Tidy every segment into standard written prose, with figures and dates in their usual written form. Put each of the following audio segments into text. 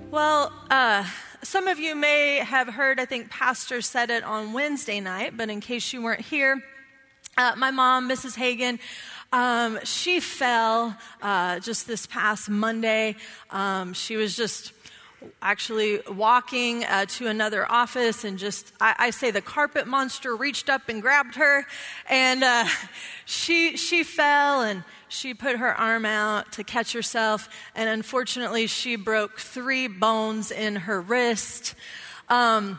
Well, some of you may have heard, I think Pastor said it on Wednesday night, but in case you weren't here, my mom, Mrs. Hagan, she fell just this past Monday. She was just actually walking to another office, and I say the carpet monster reached up and grabbed her, and she fell, and she put her arm out to catch herself, and unfortunately she broke 3 bones in her wrist. And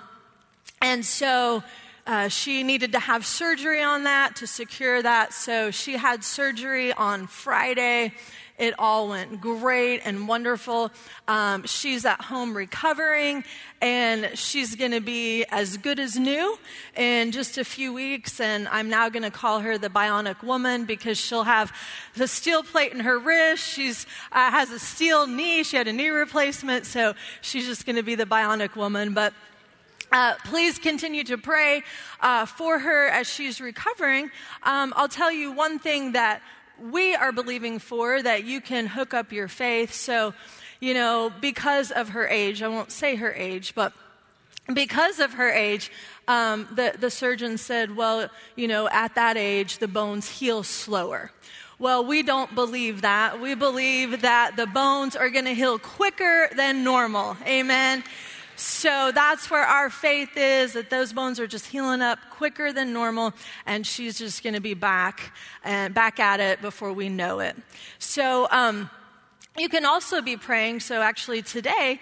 so she needed to have surgery on that to secure that. So she had surgery on Friday. It all went great and wonderful. She's at home recovering, and she's going to be as good as new in just a few weeks. And I'm now going to call her the Bionic Woman because she'll have the steel plate in her wrist. She's has a steel knee. She had a knee replacement, so she's just going to be the Bionic Woman. But please continue to pray for her as she's recovering. I'll tell you one thing that we are believing for, that you can hook up your faith. So, because of her age, I won't say her age, but because of her age, the surgeon said, well, at that age, the bones heal slower. Well, we don't believe that. We believe that the bones are going to heal quicker than normal. Amen. So that's where our faith is, that those bones are just healing up quicker than normal, and she's just going to be back at it before we know it. So you can also be praying. So actually today,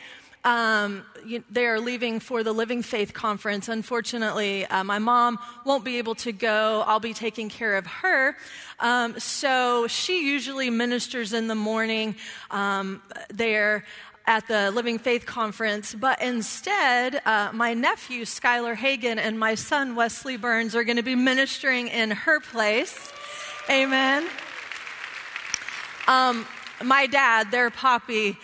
they are leaving for the Living Faith Conference. Unfortunately, my mom won't be able to go. I'll be taking care of her. So she usually ministers in the morning there at the Living Faith Conference, but instead, my nephew, Skylar Hagan, and my son, Wesley Burns, are going to be ministering in her place. Amen. My dad, their Poppy,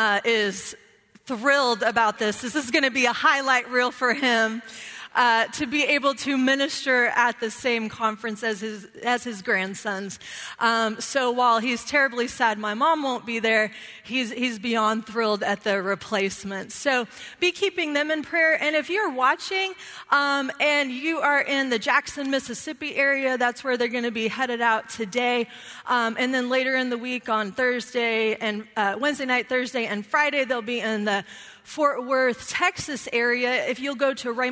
is thrilled about this. This is going to be a highlight reel for him, to be able to minister at the same conference as his grandsons. So while he's terribly sad my mom won't be there, he's beyond thrilled at the replacement. So be keeping them in prayer. And if you're watching and you are in the Jackson, Mississippi area, that's where they're going to be headed out today. And then later in the week on Thursday and Wednesday night, Thursday, and Friday, they'll be in the Fort Worth, Texas area. If you'll go to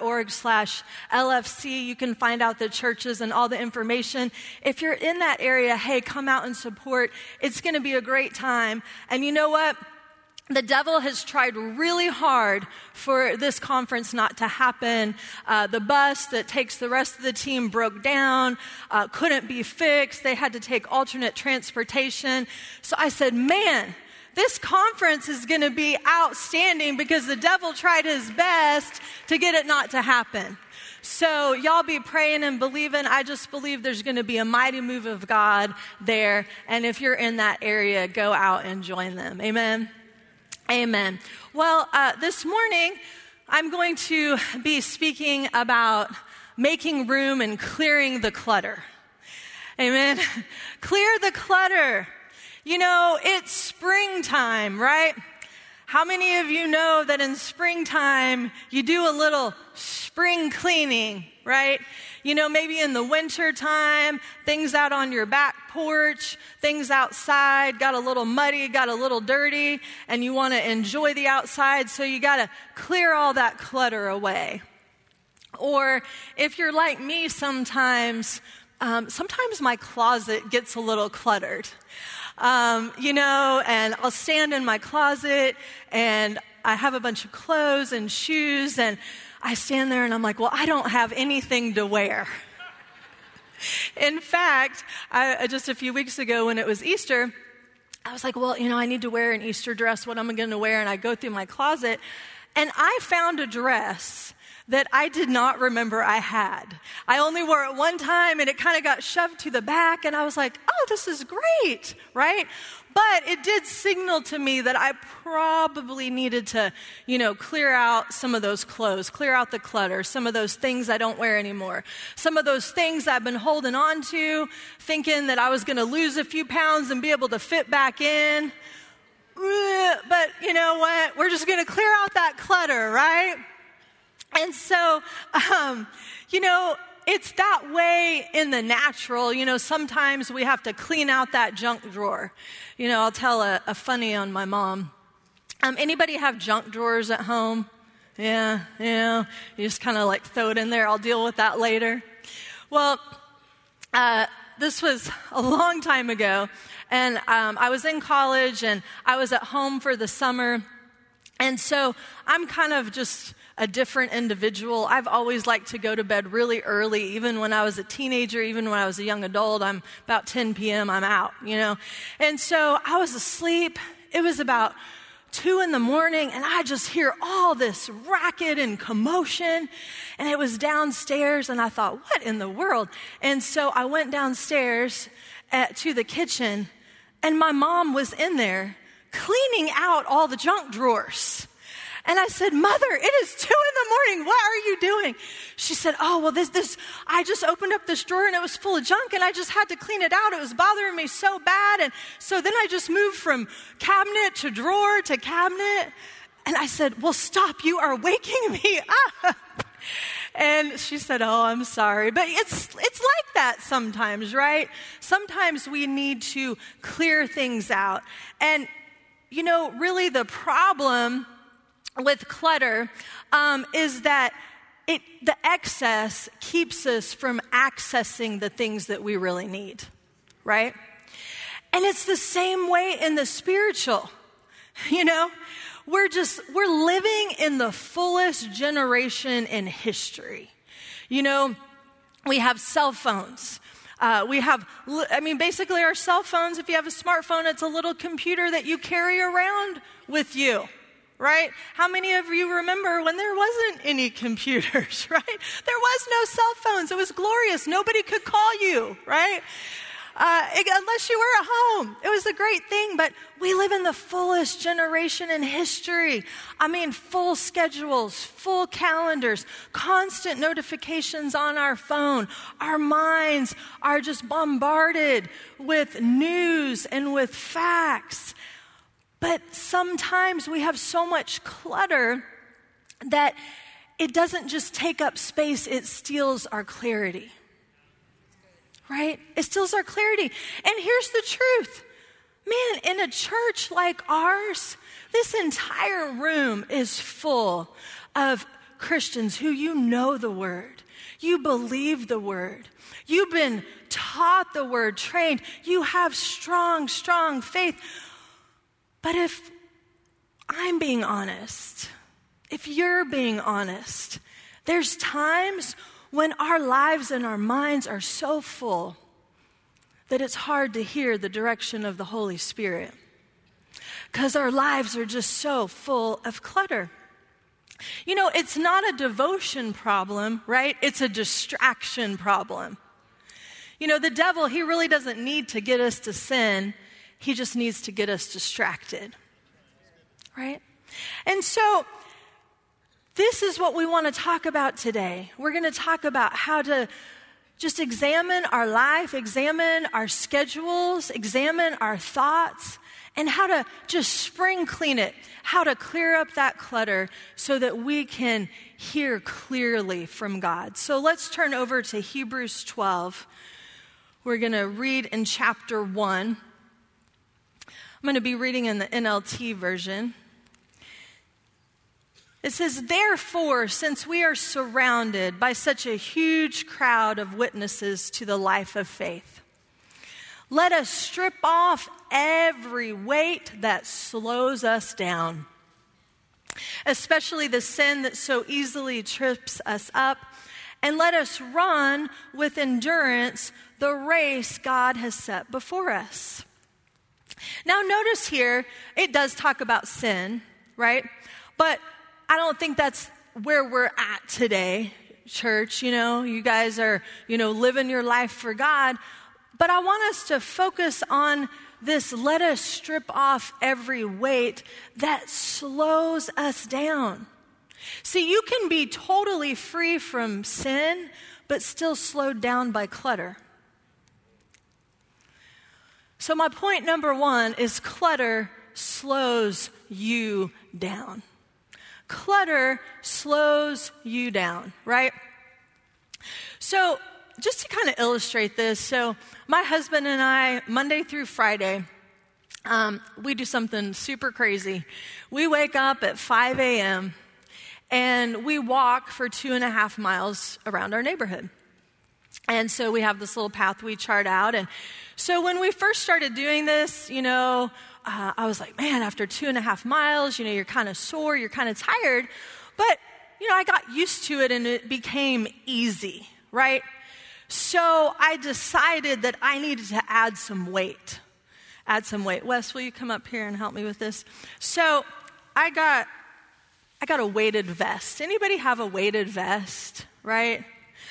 rhema.org/LFC, you can find out the churches and all the information. If you're in that area, hey, come out and support. It's going to be a great time. And you know what? The devil has tried really hard for this conference not to happen. The bus that takes the rest of the team broke down, couldn't be fixed. They had to take alternate transportation. So I said, man, this conference is going to be outstanding because the devil tried his best to get it not to happen. So y'all be praying and believing. I just believe there's going to be a mighty move of God there. And if you're in that area, go out and join them. Amen. Amen. Well, this morning, I'm going to be speaking about making room and clearing the clutter. Amen. Clear the clutter. It's springtime, right? How many of you know that in springtime, you do a little spring cleaning, right? Maybe in the winter time, things out on your back porch, things outside, got a little muddy, got a little dirty, and you want to enjoy the outside, so you got to clear all that clutter away. Or if you're like me sometimes my closet gets a little cluttered. And I'll stand in my closet and I have a bunch of clothes and shoes, and I stand there and I'm like, well, I don't have anything to wear. In fact, just a few weeks ago when it was Easter, I was like, well, I need to wear an Easter dress. What am I going to wear? And I go through my closet and I found a dress that I did not remember I had. I only wore it one time and it kind of got shoved to the back, and I was like, oh, this is great, right? But it did signal to me that I probably needed to, clear out some of those clothes, clear out the clutter, some of those things I don't wear anymore, some of those things I've been holding on to, thinking that I was going to lose a few pounds and be able to fit back in. But you know what? what? We're just going to clear out that clutter, right? And so, it's that way in the natural. Sometimes we have to clean out that junk drawer. I'll tell a funny on my mom. Anybody have junk drawers at home? Yeah, you just kind of like throw it in there. I'll deal with that later. Well, this was a long time ago, and I was in college, and I was at home for the summer, and so I'm kind of just a different individual. I've always liked to go to bed really early, even when I was a teenager, even when I was a young adult. I'm about 10 p.m., I'm out, And so I was asleep. It was about 2 in the morning, and I just hear all this racket and commotion, and it was downstairs, and I thought, what in the world? And so I went downstairs to the kitchen, and my mom was in there cleaning out all the junk drawers. And I said, Mother, it is 2 a.m. What are you doing? She said, oh, well, I just opened up this drawer and it was full of junk and I just had to clean it out. It was bothering me so bad. And so then I just moved from cabinet to drawer to cabinet. And I said, well, stop. You are waking me up. And she said, oh, I'm sorry. But it's like that sometimes, right? Sometimes we need to clear things out. And, really the problem with clutter is that the excess keeps us from accessing the things that we really need, right? And it's the same way in the spiritual. We're living in the fullest generation in history. We have cell phones. Basically our cell phones, if you have a smartphone, it's a little computer that you carry around with you. Right? How many of you remember when there wasn't any computers, right? There was no cell phones. It was glorious. Nobody could call you, right? Unless you were at home. It was a great thing, but we live in the fullest generation in history. Full schedules, full calendars, constant notifications on our phone. Our minds are just bombarded with news and with facts. But sometimes we have so much clutter that it doesn't just take up space, it steals our clarity. Right? It steals our clarity. And here's the truth. Man, in a church like ours, this entire room is full of Christians who know the Word. You believe the Word. You've been taught the Word, trained. You have strong, strong faith. But if I'm being honest, if you're being honest, there's times when our lives and our minds are so full that it's hard to hear the direction of the Holy Spirit because our lives are just so full of clutter. It's not a devotion problem, right? It's a distraction problem. The devil, he really doesn't need to get us to sin. He just needs to get us distracted, right? And so this is what we want to talk about today. We're going to talk about how to just examine our life, examine our schedules, examine our thoughts, and how to just spring clean it, how to clear up that clutter so that we can hear clearly from God. So let's turn over to Hebrews 12. We're going to read in chapter 1. I'm going to be reading in the NLT version. It says, therefore, since we are surrounded by such a huge crowd of witnesses to the life of faith, let us strip off every weight that slows us down, especially the sin that so easily trips us up, and let us run with endurance the race God has set before us. Now notice here, it does talk about sin, right? But I don't think that's where we're at today, church. You guys are, living your life for God. But I want us to focus on this, let us strip off every weight that slows us down. See, you can be totally free from sin, but still slowed down by clutter. So my point number 1 is clutter slows you down. Clutter slows you down, right? So just to kind of illustrate this, so my husband and I, Monday through Friday, we do something super crazy. We wake up at 5 a.m. and we walk for 2.5 miles around our neighborhood. And so we have this little path we chart out. And so when we first started doing this, I was like, man, after 2.5 miles, you're kind of sore, you're kind of tired. But, I got used to it and it became easy, right? So I decided that I needed to add some weight. Wes, will you come up here and help me with this? So I got a weighted vest. Anybody have a weighted vest, right?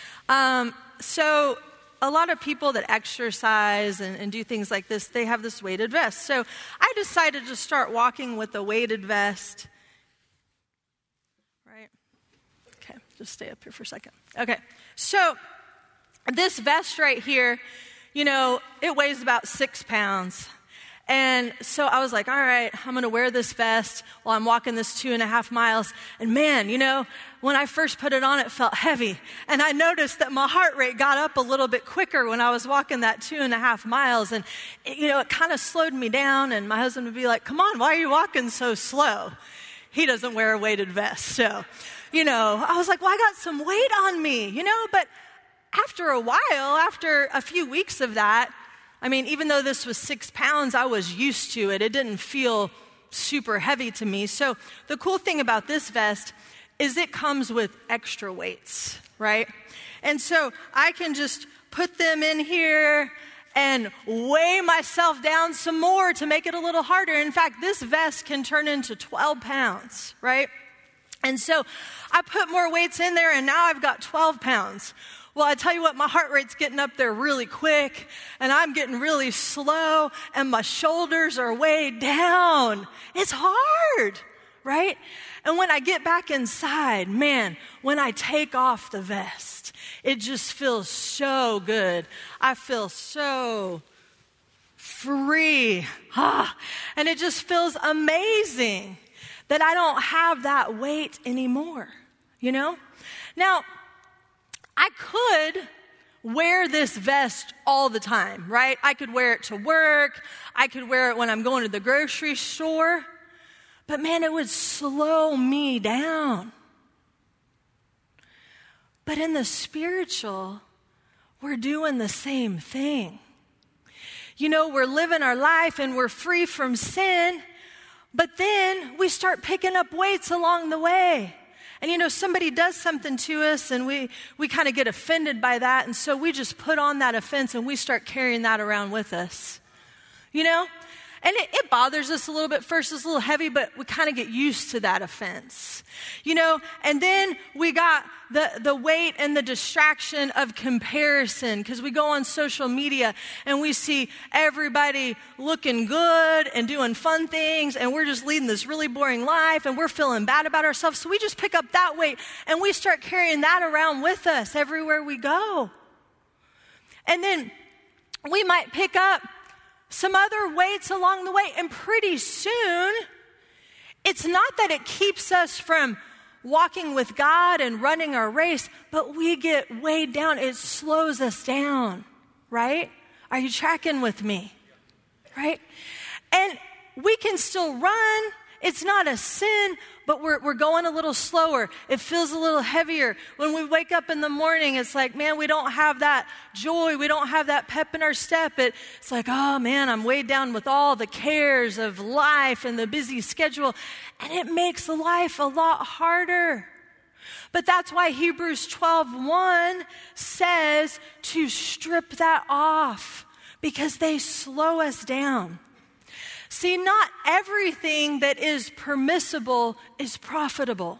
So a lot of people that exercise and do things like this, they have this weighted vest. So I decided to start walking with a weighted vest. Right? Okay, just stay up here for a second. Okay, so this vest right here, it weighs about 6 pounds. And so I was like, all right, I'm going to wear this vest while I'm walking this 2.5 miles. And man, when I first put it on, it felt heavy. And I noticed that my heart rate got up a little bit quicker when I was walking that 2.5 miles. And, it kind of slowed me down. And my husband would be like, come on, why are you walking so slow? He doesn't wear a weighted vest. So, I was like, well, I got some weight on me, but after a while, after a few weeks of that, even though this was 6 pounds, I was used to it. It didn't feel super heavy to me. So the cool thing about this vest is it comes with extra weights, right? And so I can just put them in here and weigh myself down some more to make it a little harder. In fact, this vest can turn into 12 pounds, right? And so I put more weights in there and now I've got 12 pounds. Well, I tell you what, my heart rate's getting up there really quick, and I'm getting really slow, and my shoulders are way down. It's hard, right? And when I get back inside, man, when I take off the vest, it just feels so good. I feel so free. And it just feels amazing that I don't have that weight anymore, Now, I could wear this vest all the time, right? I could wear it to work. I could wear it when I'm going to the grocery store. But man, it would slow me down. But in the spiritual, we're doing the same thing. We're living our life and we're free from sin, but then we start picking up weights along the way. And somebody does something to us and we kind of get offended by that. And so we just put on that offense and we start carrying that around with us. And it bothers us a little bit first. It's a little heavy, but we kind of get used to that offense. And then we got the weight and the distraction of comparison because we go on social media and we see everybody looking good and doing fun things and we're just leading this really boring life and we're feeling bad about ourselves. So we just pick up that weight and we start carrying that around with us everywhere we go. And then we might pick up some other weights along the way. And pretty soon, it's not that it keeps us from walking with God and running our race, but we get weighed down. It slows us down, right? Are you tracking with me? Right? And we can still run. It's not a sin, but we're going a little slower. It feels a little heavier. When we wake up in the morning, it's like, man, we don't have that joy. We don't have that pep in our step. It's like, oh man, I'm weighed down with all the cares of life and the busy schedule. And it makes life a lot harder. But that's why Hebrews 12:1 says to strip that off because they slow us down. See, not everything that is permissible is profitable.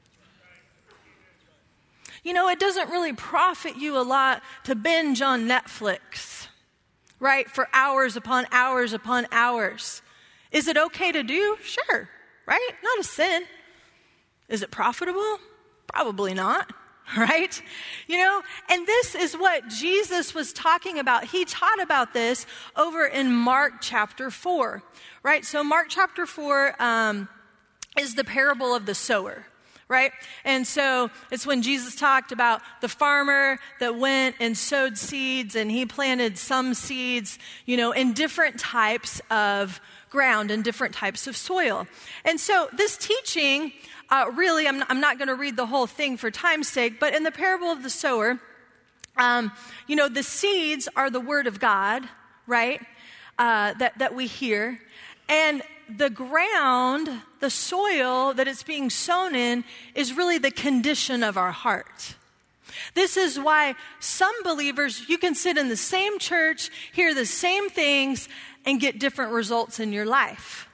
It doesn't really profit you a lot to binge on Netflix, right? For hours upon hours upon hours. Is it okay to do? Sure, right? Not a sin. Is it profitable? Probably not. Right? And this is what Jesus was talking about. He taught about this over in Mark chapter 4, right? So Mark chapter 4, is the parable of the sower, right? And so it's when Jesus talked about the farmer that went and sowed seeds, and he planted some seeds, in different types of ground and different types of soil. And so this teaching, really, I'm not going to read the whole thing for time's sake, but in the parable of the sower, the seeds are the word of God, right? That we hear. And the ground, the soil that it's being sown in, is really the condition of our heart. This is why some believers, you can sit in the same church, hear the same things, and get different results in your life.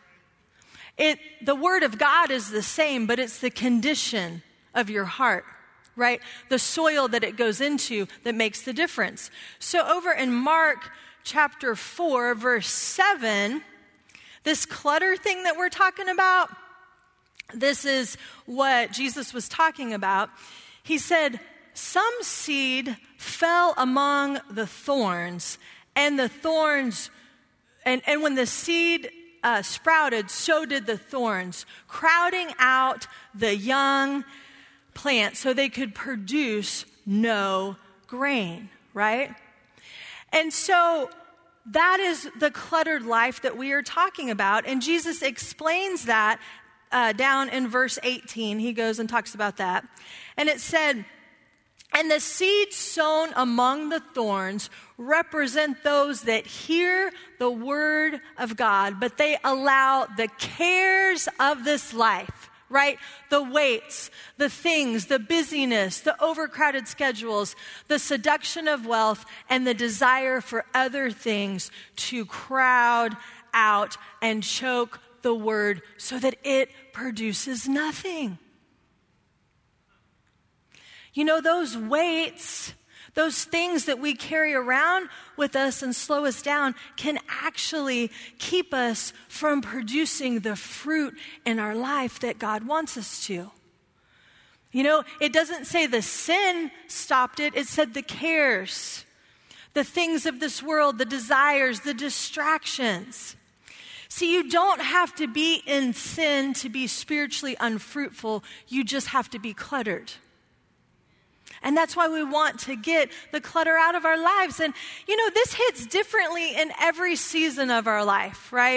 The word of God is the same, but it's the condition of your heart, right? The soil that it goes into that makes the difference. So over in Mark chapter 4, verse 7, this clutter thing that we're talking about, this is what Jesus was talking about. He said, some seed fell among the thorns, and the thorns, and when the seed sprouted, so did the thorns, crowding out the young plant so they could produce no grain, right? And so that is the cluttered life that we are talking about. And Jesus explains that down in verse 18. He goes and talks about that. And it said, and the seeds sown among the thorns represent those that hear the word of God, but they allow the cares of this life, right? The weights, the things, the busyness, the overcrowded schedules, the seduction of wealth, and the desire for other things to crowd out and choke the word so that it produces nothing. Those weights, those things that we carry around with us and slow us down can actually keep us from producing the fruit in our life that God wants us to. It doesn't say the sin stopped it. It said the cares, the things of this world, the desires, the distractions. See, you don't have to be in sin to be spiritually unfruitful. You just have to be cluttered. And that's why we want to get the clutter out of our lives. And, this hits differently in every season of our life, right?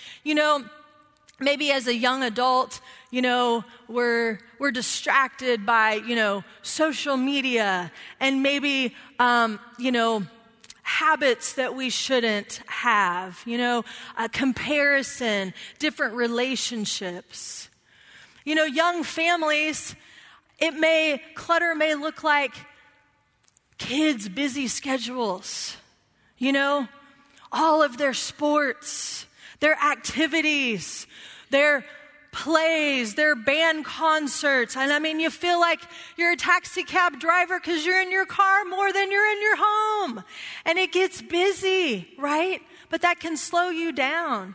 Maybe as a young adult, we're distracted by, social media and maybe, habits that we shouldn't have, a comparison, different relationships. Young families, clutter may look like kids' busy schedules, all of their sports, their activities, their plays, their band concerts. And you feel like you're a taxi cab driver because you're in your car more than you're in your home. And it gets busy, right? But that can slow you down.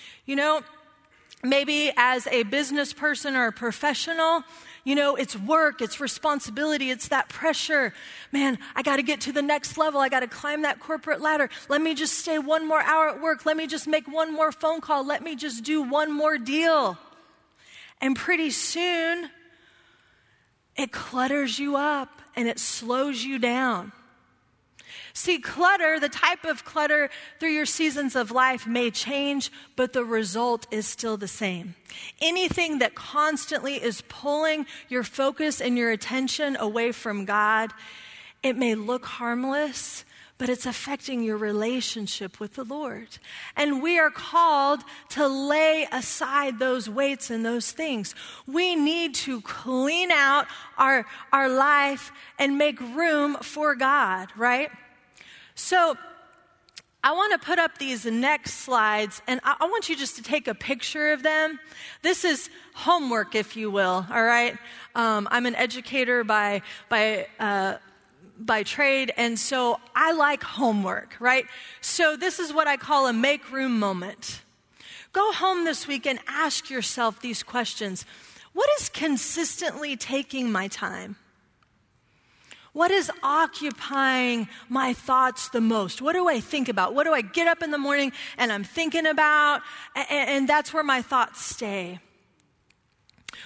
Maybe as a business person or a professional, it's work, it's responsibility, it's that pressure. Man, I got to get to the next level. I got to climb that corporate ladder. Let me just stay one more hour at work. Let me just make one more phone call. Let me just do one more deal. And pretty soon, it clutters you up and it slows you down. See, clutter, the type of clutter through your seasons of life may change, but the result is still the same. Anything that constantly is pulling your focus and your attention away from God, it may look harmless, but it's affecting your relationship with the Lord. And we are called to lay aside those weights and those things. We need to clean out our life and make room for God, right? So I want to put up these next slides, and I want you just to take a picture of them. This is homework, if you will, all right? I'm an educator by trade, and so I like homework, right? So this is what I call a make room moment. Go home this week and ask yourself these questions. What is consistently taking my time? What is occupying my thoughts the most? What do I think about? What do I get up in the morning and I'm thinking about? And that's where my thoughts stay.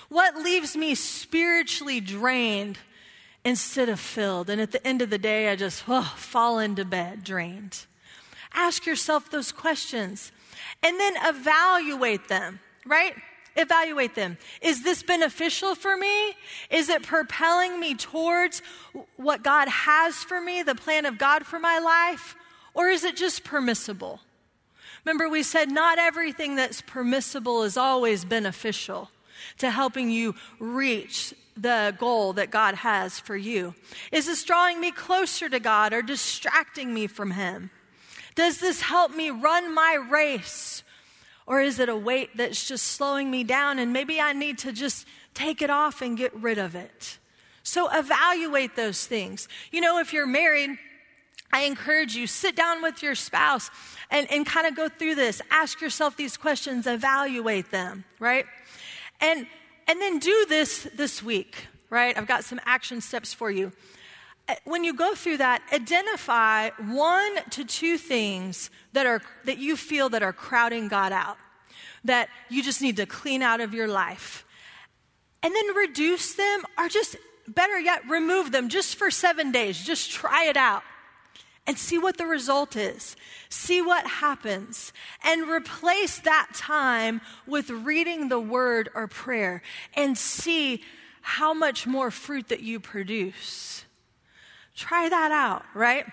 What leaves me spiritually drained instead of filled? And at the end of the day, I just fall into bed drained. Ask yourself those questions and then evaluate them, right? Evaluate them. Is this beneficial for me? Is it propelling me towards what God has for me, the plan of God for my life? Or is it just permissible? Remember, we said not everything that's permissible is always beneficial to helping you reach the goal that God has for you. Is this drawing me closer to God or distracting me from Him? Does this help me run my race? Or is it a weight that's just slowing me down and maybe I need to just take it off and get rid of it? So evaluate those things. You know, if you're married, I encourage you, sit down with your spouse and kind of go through this. Ask yourself these questions, evaluate them, right? And then do this week, right? I've got some action steps for you. When you go through that, identify 1 to 2 things that you feel that are crowding God out, that you just need to clean out of your life. And then reduce them, or just better yet, remove them just for 7 days. Just try it out and see what the result is. See what happens. And replace that time with reading the word or prayer and see how much more fruit that you produce. Try that out, right?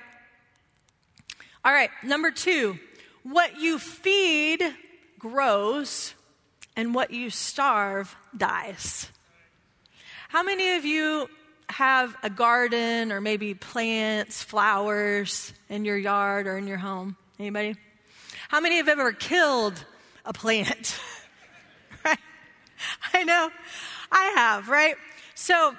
All right, number 2, what you feed grows and what you starve dies. How many of you have a garden or maybe plants, flowers in your yard or in your home? Anybody? How many have ever killed a plant? Right? I know. I have, right? So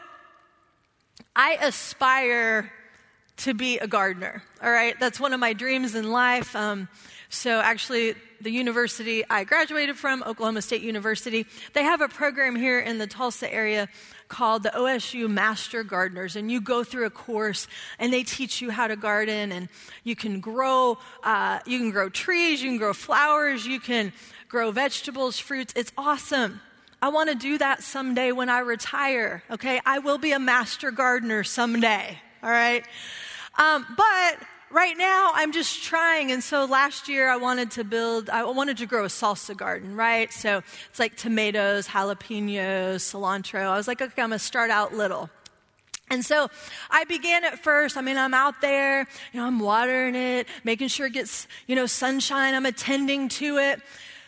I aspire to be a gardener, all right? That's one of my dreams in life. So actually, the university I graduated from, Oklahoma State University, they have a program here in the Tulsa area called the OSU Master Gardeners, and you go through a course, and they teach you how to garden, and you can grow trees, you can grow flowers, you can grow vegetables, fruits. It's awesome. I want to do that someday when I retire, okay? I will be a master gardener someday, all right? But right now, I'm just trying. And so last year, I wanted to grow a salsa garden, right? So it's like tomatoes, jalapenos, cilantro. I was like, okay, I'm going to start out little. And so I began at first. I'm out there, I'm watering it, making sure it gets, sunshine. I'm attending to it.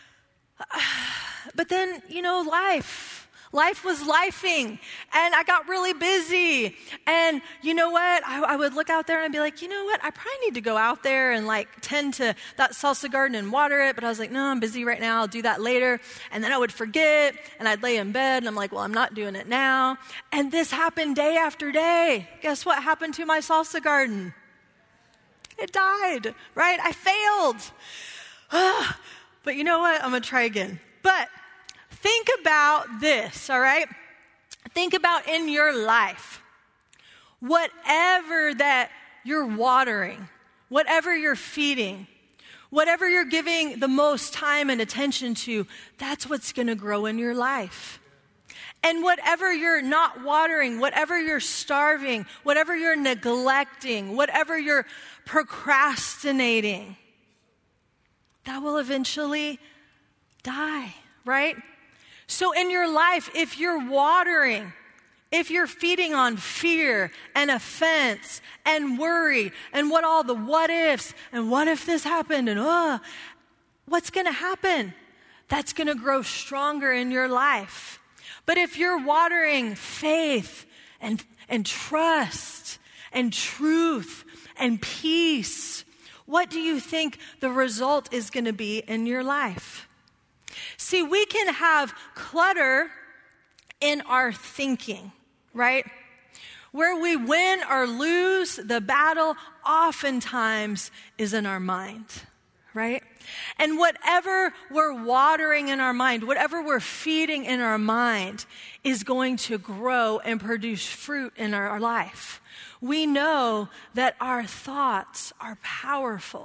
But then, life was lifing, and I got really busy. And you know what? I would look out there and I'd be like, I probably need to go out there and tend to that salsa garden and water it. But I was like, no, I'm busy right now. I'll do that later. And then I would forget, and I'd lay in bed, and I'm like, well, I'm not doing it now. And this happened day after day. Guess what happened to my salsa garden? It died, right? I failed. But you know what? I'm going to try again. But think about this, all right? Think about in your life, whatever that you're watering, whatever you're feeding, whatever you're giving the most time and attention to, that's what's going to grow in your life. And whatever you're not watering, whatever you're starving, whatever you're neglecting, whatever you're procrastinating, that will eventually die, right? So in your life, if you're watering, if you're feeding on fear and offense and worry and what ifs and what if this happened and what's going to happen? That's going to grow stronger in your life. But if you're watering faith and trust and truth and peace, what do you think the result is going to be in your life? See, we can have clutter in our thinking, right? Where we win or lose the battle oftentimes is in our mind, right? And whatever we're watering in our mind, whatever we're feeding in our mind is going to grow and produce fruit in our life. We know that our thoughts are powerful,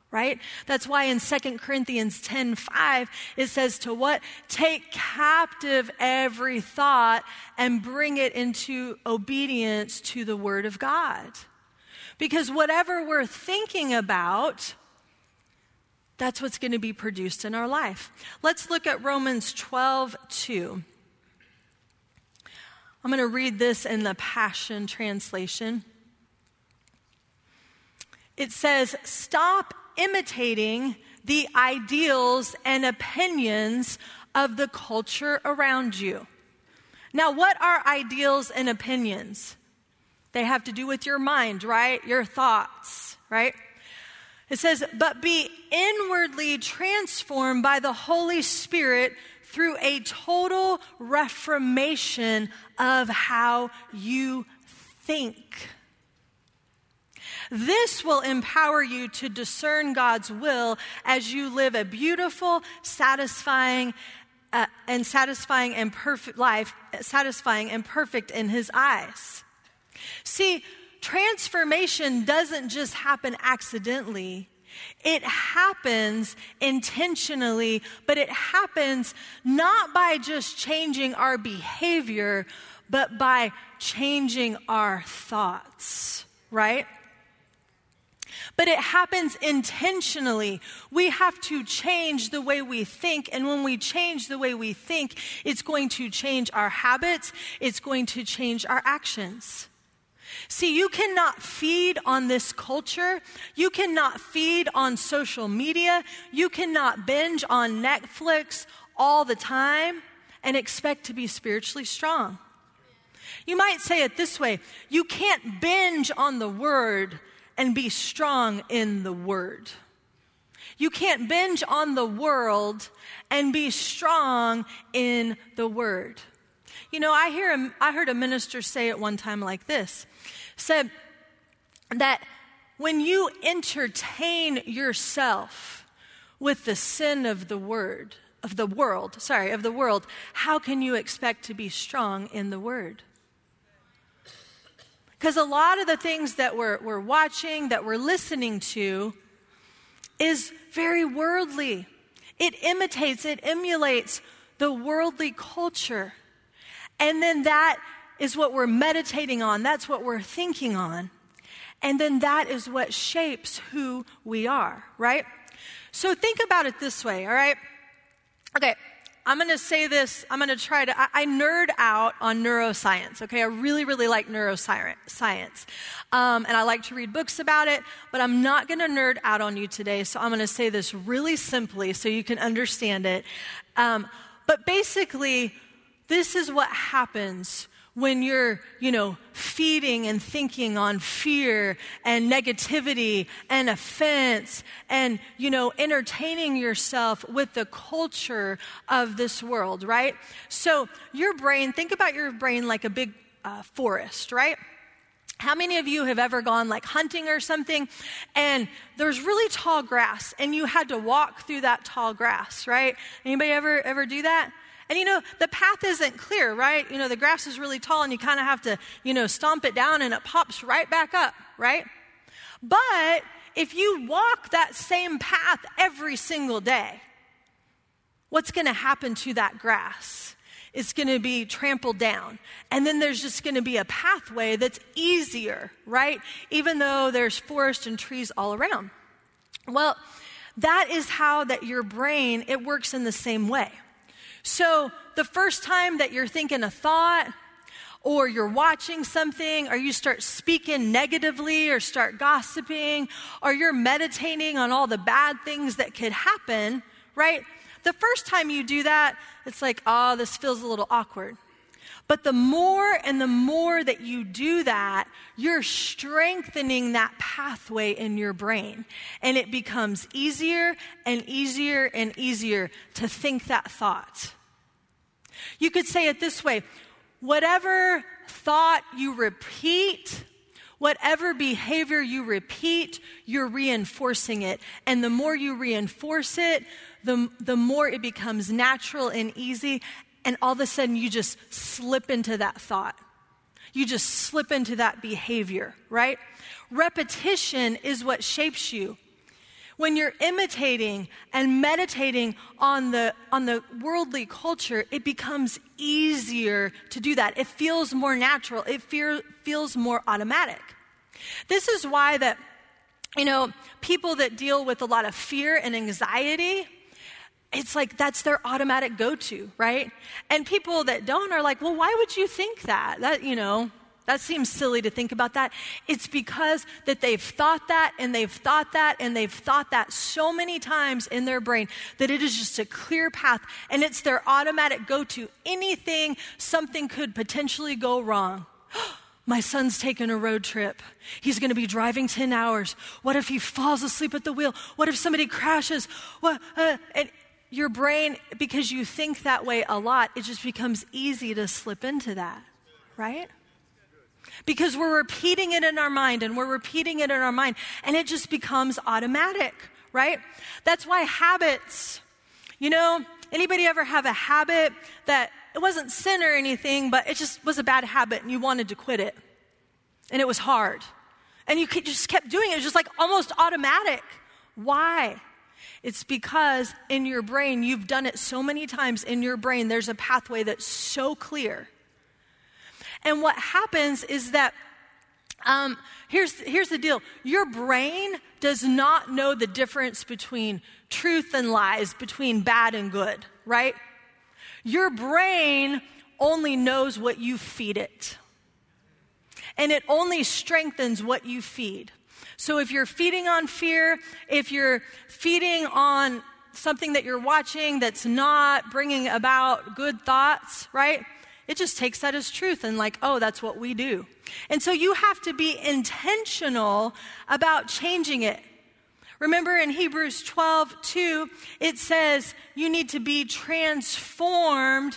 right? That's why in 2 Corinthians 10:5, it says to what? Take captive every thought and bring it into obedience to the word of God. Because whatever we're thinking about, that's what's going to be produced in our life. Let's look at Romans 12:2. I'm going to read this in the Passion Translation. It says, stop imitating the ideals and opinions of the culture around you. Now, what are ideals and opinions? They have to do with your mind, right? Your thoughts, right? It says, but be inwardly transformed by the Holy Spirit through a total reformation of how you think. This will empower you to discern God's will as you live a beautiful, satisfying and perfect life, satisfying and perfect in His eyes. See, transformation doesn't just happen accidentally. It happens intentionally, but it happens not by just changing our behavior, but by changing our thoughts, right? But it happens intentionally. We have to change the way we think. And when we change the way we think, it's going to change our habits. It's going to change our actions. See, you cannot feed on this culture. You cannot feed on social media. You cannot binge on Netflix all the time and expect to be spiritually strong. You might say it this way. You can't binge on the Word and be strong in the Word. You can't binge on the world and be strong in the Word. You know, I heard a minister say it one time like this. Said that when you entertain yourself with the sin of the world, how can you expect to be strong in the Word? Because a lot of the things that we're watching, that we're listening to, is very worldly. It emulates the worldly culture. And then that is what we're meditating on. That's what we're thinking on. And then that is what shapes who we are, right? So think about it this way, all right? Okay, I'm going to say this. I'm going to try to, I nerd out on neuroscience, okay? I really, really like neuroscience. And I like to read books about it, but I'm not going to nerd out on you today. So I'm going to say this really simply so you can understand it. But basically, this is what happens when you're, feeding and thinking on fear and negativity and offense and, entertaining yourself with the culture of this world, right? So your brain, think about your brain like a big forest, right? How many of you have ever gone like hunting or something and there's really tall grass and you had to walk through that tall grass, right? Anybody ever do that? And the path isn't clear, right? The grass is really tall and you kind of have to, stomp it down and it pops right back up, right? But if you walk that same path every single day, what's going to happen to that grass? It's going to be trampled down. And then there's just going to be a pathway that's easier, right? Even though there's forest and trees all around. Well, that is how that your brain, it works in the same way. So the first time that you're thinking a thought or you're watching something or you start speaking negatively or start gossiping or you're meditating on all the bad things that could happen, right? The first time you do that, it's like, oh, this feels a little awkward. But the more and the more that you do that, you're strengthening that pathway in your brain. And it becomes easier and easier and easier to think that thought. You could say it this way, whatever thought you repeat, whatever behavior you repeat, you're reinforcing it. And the more you reinforce it, the more it becomes natural and easy. And all of a sudden, you just slip into that thought. You just slip into that behavior, right? Repetition is what shapes you. When you're imitating and meditating on the worldly culture, it becomes easier to do that. It feels more natural. It feels more automatic. This is why that, people that deal with a lot of fear and anxiety, it's like that's their automatic go-to, right? And people that don't are like, well, why would you think that? That seems silly to think about that. It's because that they've thought that and they've thought that and they've thought that so many times in their brain that it is just a clear path and it's their automatic go-to. Something could potentially go wrong. My son's taking a road trip. He's going to be driving 10 hours. What if he falls asleep at the wheel? What if somebody crashes? And your brain, because you think that way a lot, it just becomes easy to slip into that, right? Because we're repeating it in our mind and and it just becomes automatic, right? That's why habits, anybody ever have a habit that it wasn't sin or anything, but it just was a bad habit and you wanted to quit it and it was hard and you just kept doing it. It was just like almost automatic. Why? It's because in your brain, you've done it so many times in your brain, there's a pathway that's so clear. And what happens is that, here's the deal. Your brain does not know the difference between truth and lies, between bad and good, right? Your brain only knows what you feed it. And it only strengthens what you feed. So if you're feeding on fear, if you're feeding on something that you're watching that's not bringing about good thoughts, right? It just takes that as truth and that's what we do. And so you have to be intentional about changing it. Remember in Hebrews 12:2, it says you need to be transformed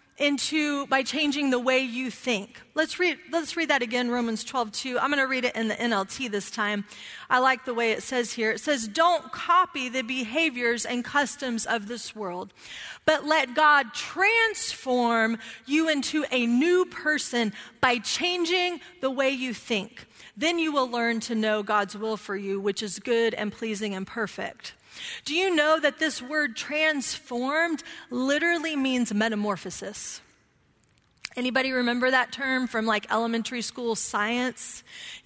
by changing the way you think. Let's read that again, Romans 12:2. I'm going to read it in the NLT this time. I like the way it says here. It says, don't copy the behaviors and customs of this world, but let God transform you into a new person by changing the way you think. Then you will learn to know God's will for you, which is good and pleasing and perfect. Do you know that this word transformed literally means metamorphosis? Anybody remember that term from elementary school science?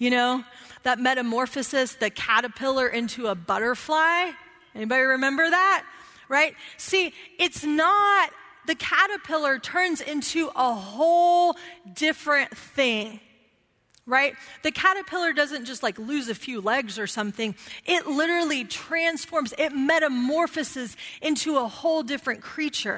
That metamorphosis, the caterpillar into a butterfly. Anybody remember that? Right? See, it's not, the caterpillar turns into a whole different thing. Right? The caterpillar doesn't just lose a few legs or something. It literally transforms, it metamorphoses into a whole different creature.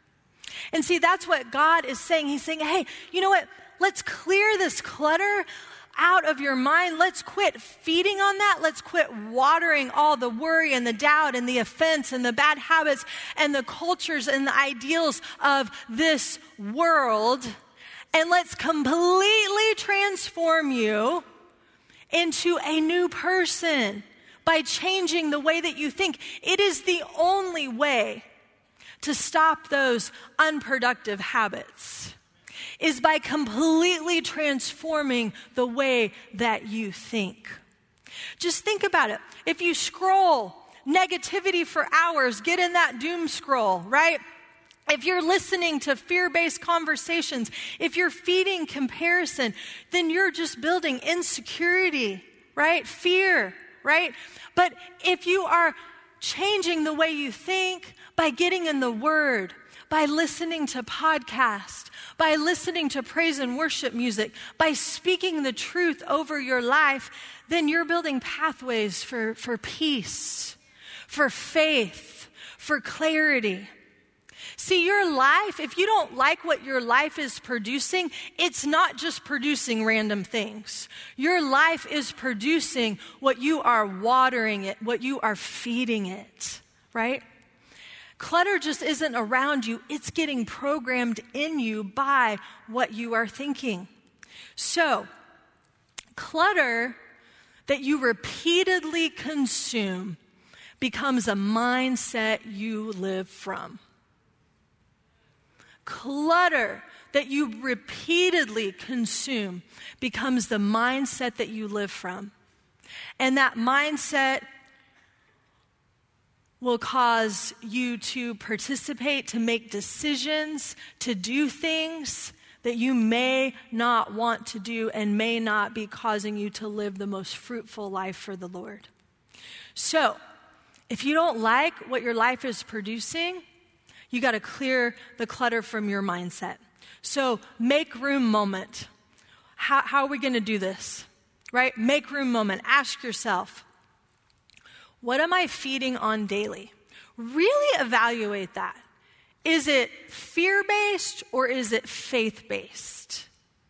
And see, that's what God is saying. He's saying, hey, you know what? Let's clear this clutter out of your mind. Let's quit feeding on that. Let's quit watering all the worry and the doubt and the offense and the bad habits and the cultures and the ideals of this world. And let's completely transform you into a new person by changing the way that you think. It is the only way to stop those unproductive habits, is by completely transforming the way that you think. Just think about it. If you scroll negativity for hours, get in that doom scroll, right? If you're listening to fear-based conversations, if you're feeding comparison, then you're just building insecurity, right? Fear, right? But if you are changing the way you think by getting in the Word, by listening to podcasts, by listening to praise and worship music, by speaking the truth over your life, then you're building pathways for peace, for faith, for clarity. See, your life, if you don't like what your life is producing, it's not just producing random things. Your life is producing what you are watering it, what you are feeding it, right? Clutter just isn't around you. It's getting programmed in you by what you are thinking. So, clutter that you repeatedly consume becomes a mindset you live from. Clutter that you repeatedly consume becomes the mindset that you live from. And that mindset will cause you to participate, to make decisions, to do things that you may not want to do and may not be causing you to live the most fruitful life for the Lord. So, if you don't like what your life is producing, you got to clear the clutter from your mindset. So, make room moment. How are we going to do this? Right? Make room moment. Ask yourself, what am I feeding on daily? Really evaluate that. Is it fear-based or is it faith-based?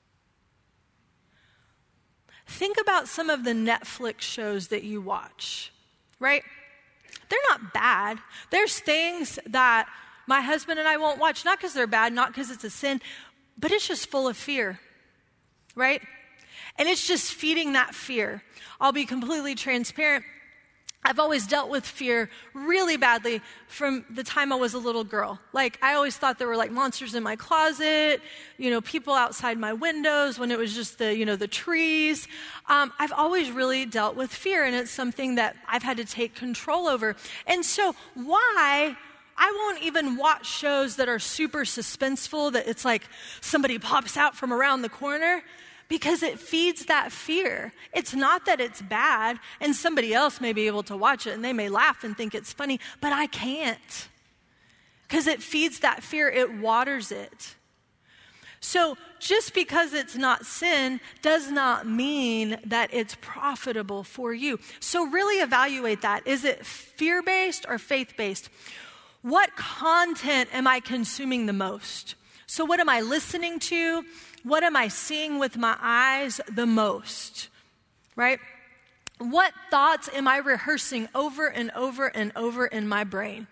Think about some of the Netflix shows that you watch, right? They're not bad. There's things that my husband and I won't watch, not because they're bad, not because it's a sin, but it's just full of fear, right? And it's just feeding that fear. I'll be completely transparent. I've always dealt with fear really badly from the time I was a little girl. Like, I always thought there were like monsters in my closet, people outside my windows when it was just the trees. I've always really dealt with fear, and it's something that I've had to take control over. And so why I won't even watch shows that are super suspenseful, that it's like somebody pops out from around the corner, because it feeds that fear. It's not that it's bad, and somebody else may be able to watch it, and they may laugh and think it's funny, but I can't. Because it feeds that fear, it waters it. So just because it's not sin does not mean that it's profitable for you. So really evaluate that. Is it fear-based or faith-based? What content am I consuming the most? So what am I listening to? What am I seeing with my eyes the most, right? What thoughts am I rehearsing over and over and over in my brain?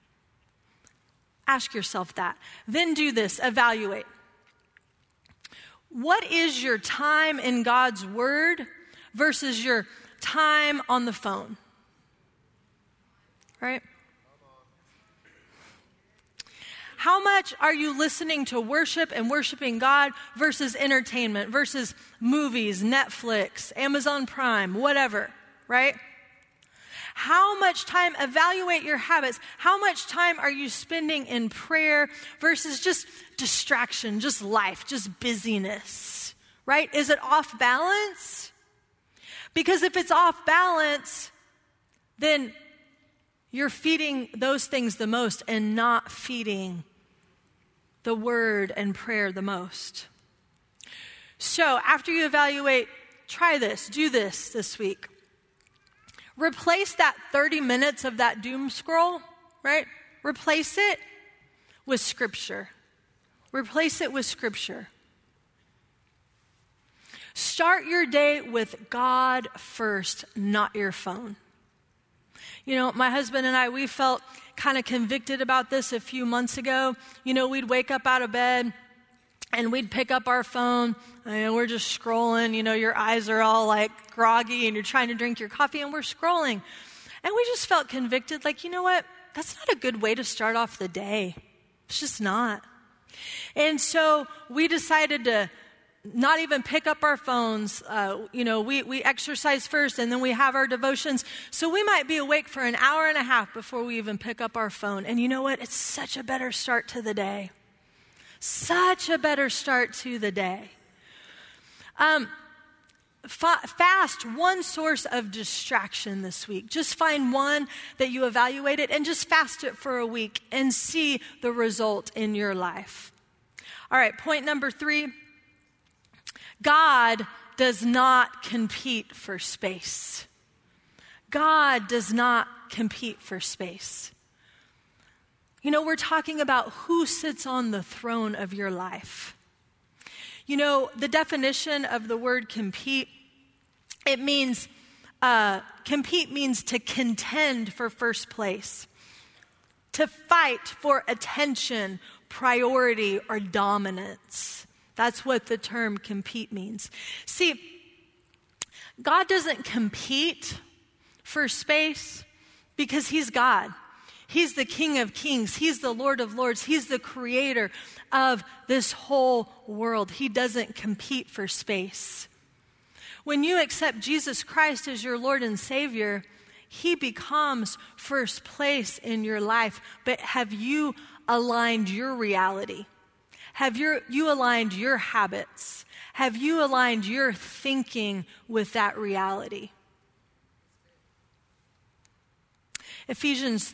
Ask yourself that. Then do this, evaluate. What is your time in God's Word versus your time on the phone, right? How much are you listening to worship and worshiping God versus entertainment, versus movies, Netflix, Amazon Prime, whatever, right? How much time, evaluate your habits. How much time are you spending in prayer versus just distraction, just life, just busyness, right? Is it off balance? Because if it's off balance, then you're feeding those things the most and not feeding the word and prayer the most. So after you evaluate, try this, do this week. Replace that 30 minutes of that doom scroll, right? Replace it with Scripture. Replace it with Scripture. Start your day with God first, not your phone. My husband and I, we felt kind of convicted about this a few months ago. We'd wake up out of bed and we'd pick up our phone and we're just scrolling. Your eyes are all like groggy and you're trying to drink your coffee and we're scrolling. And we just felt convicted, like, you know what? That's not a good way to start off the day. It's just not. And so we decided to not even pick up our phones. We exercise first and then we have our devotions. So we might be awake for an hour and a half before we even pick up our phone. And you know what? It's such a better start to the day. Such a better start to the day. Fast one source of distraction this week. Just find one that you evaluated and just fast it for a week and see the result in your life. All right, point number 3. God does not compete for space. God does not compete for space. We're talking about who sits on the throne of your life. The definition of the word compete, it means, compete means to contend for first place, to fight for attention, priority, or dominance. That's what the term compete means. See, God doesn't compete for space because He's God. He's the King of Kings. He's the Lord of Lords. He's the creator of this whole world. He doesn't compete for space. When you accept Jesus Christ as your Lord and Savior, He becomes first place in your life. But have you aligned your reality? Have you aligned your habits? Have you aligned your thinking with that reality? Exodus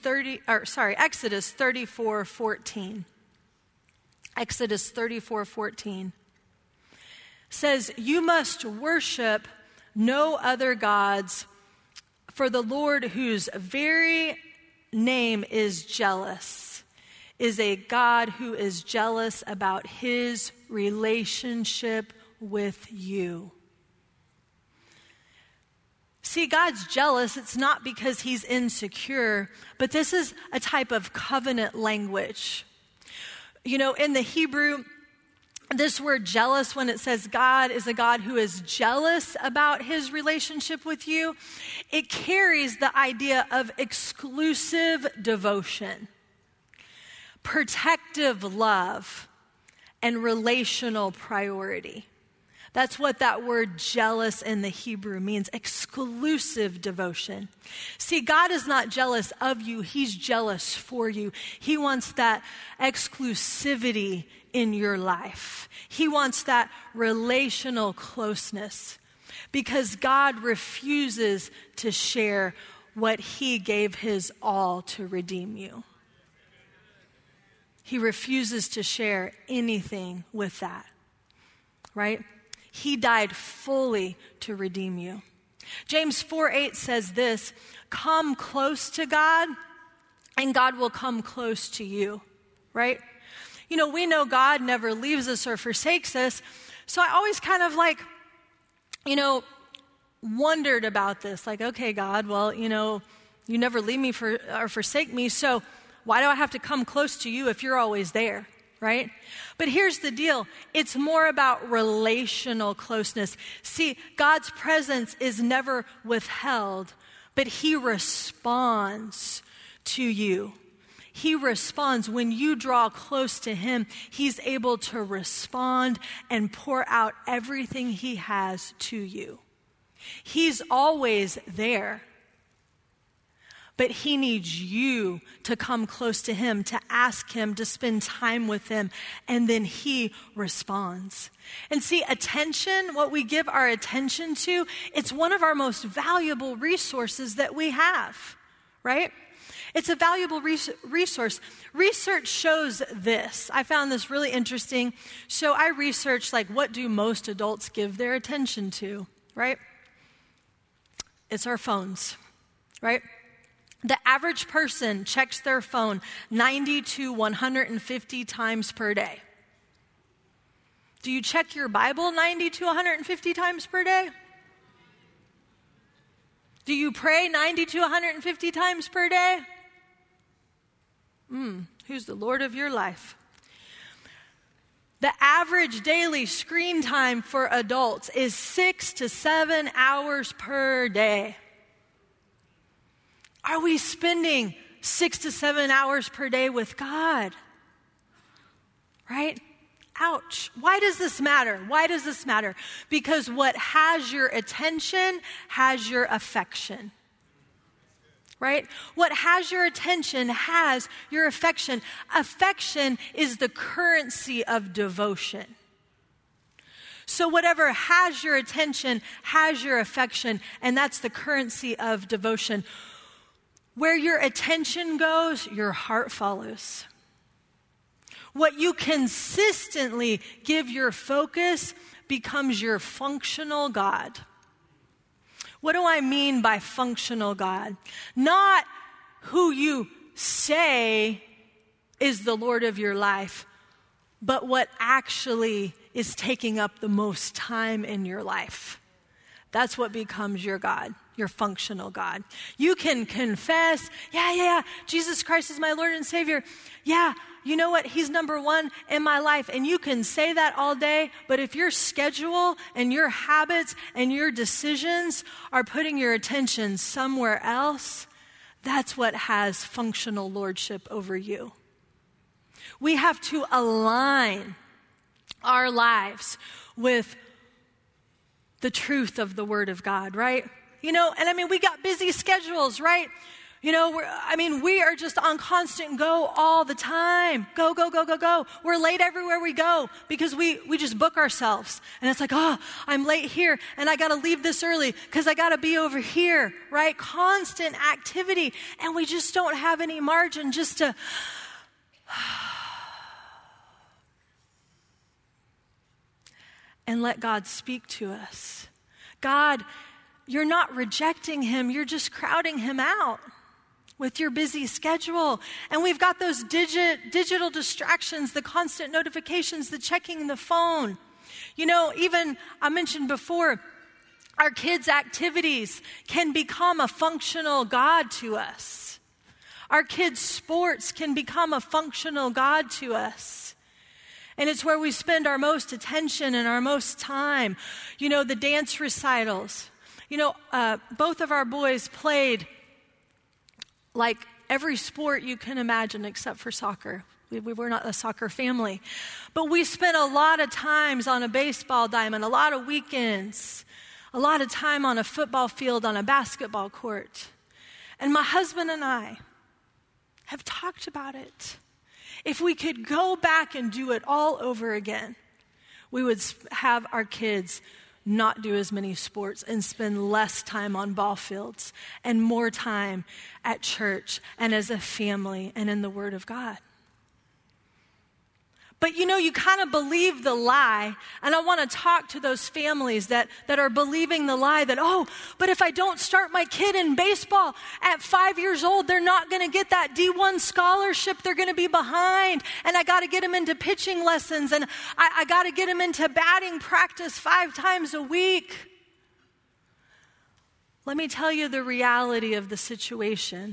34:14. Exodus 34:14 says, "You must worship no other gods, for the Lord, whose very name is jealous, is a God who is jealous about his relationship with you." See, God's jealous. It's not because he's insecure, but this is a type of covenant language. You know, in the Hebrew, this word jealous, when it says God is a God who is jealous about his relationship with you, it carries the idea of exclusive devotion, protective love, and relational priority. That's what that word jealous in the Hebrew means, exclusive devotion. See, God is not jealous of you, he's jealous for you. He wants that exclusivity in your life. He wants that relational closeness because God refuses to share what he gave his all to redeem you. He refuses to share anything with that, right? He died fully to redeem you. James 4:8 says this, "Come close to God, and God will come close to you," right? You know, we know God never leaves us or forsakes us, so I always kind of wondered about this. Like, okay, God, well, you never leave me or forsake me, so why do I have to come close to you if you're always there? Right? But here's the deal. It's more about relational closeness. See, God's presence is never withheld, but he responds to you. He responds. When you draw close to him, he's able to respond and pour out everything he has to you. He's always there. But he needs you to come close to him, to ask him, to spend time with him, and then he responds. And see, attention, what we give our attention to, it's one of our most valuable resources that we have, right? It's a valuable resource. Research shows this. I found this really interesting. So I researched, what do most adults give their attention to, right? It's our phones, right? The average person checks their phone 90 to 150 times per day. Do you check your Bible 90 to 150 times per day? Do you pray 90 to 150 times per day? Who's the Lord of your life? The average daily screen time for adults is 6 to 7 hours per day. Are we spending 6 to 7 hours per day with God? Right? Ouch. Why does this matter? Why does this matter? Because what has your attention has your affection. Right? What has your attention has your affection. Affection is the currency of devotion. So whatever has your attention has your affection, and that's the currency of devotion. Where your attention goes, your heart follows. What you consistently give your focus becomes your functional God. What do I mean by functional God? Not who you say is the Lord of your life, but what actually is taking up the most time in your life. That's what becomes your God, your functional God. You can confess, yeah, Jesus Christ is my Lord and Savior. Yeah, you know what? He's number one in my life. And you can say that all day, but if your schedule and your habits and your decisions are putting your attention somewhere else, that's what has functional lordship over you. We have to align our lives with the truth of the Word of God, right? We got busy schedules, right? We are just on constant go all the time. Go, go, go, go, go. We're late everywhere we go because we just book ourselves. And it's like, oh, I'm late here and I got to leave this early because I got to be over here, right? Constant activity. And we just don't have any margin just to... and let God speak to us. God, you're not rejecting him. You're just crowding him out with your busy schedule. And we've got those digital distractions, the constant notifications, the checking the phone. Even I mentioned before, our kids' activities can become a functional God to us. Our kids' sports can become a functional God to us. And it's where we spend our most attention and our most time. The dance recitals. Both of our boys played like every sport you can imagine except for soccer. We were not a soccer family. But we spent a lot of times on a baseball diamond, a lot of weekends, a lot of time on a football field, on a basketball court. And my husband and I have talked about it. If we could go back and do it all over again, we would have our kids not do as many sports and spend less time on ball fields and more time at church and as a family and in the Word of God. But you kind of believe the lie, and I want to talk to those families that are believing the lie that, but if I don't start my kid in baseball at 5 years old, they're not going to get that D1 scholarship. They're going to be behind, and I got to get them into pitching lessons, and I got to get them into batting practice 5 times a week. Let me tell you the reality of the situation.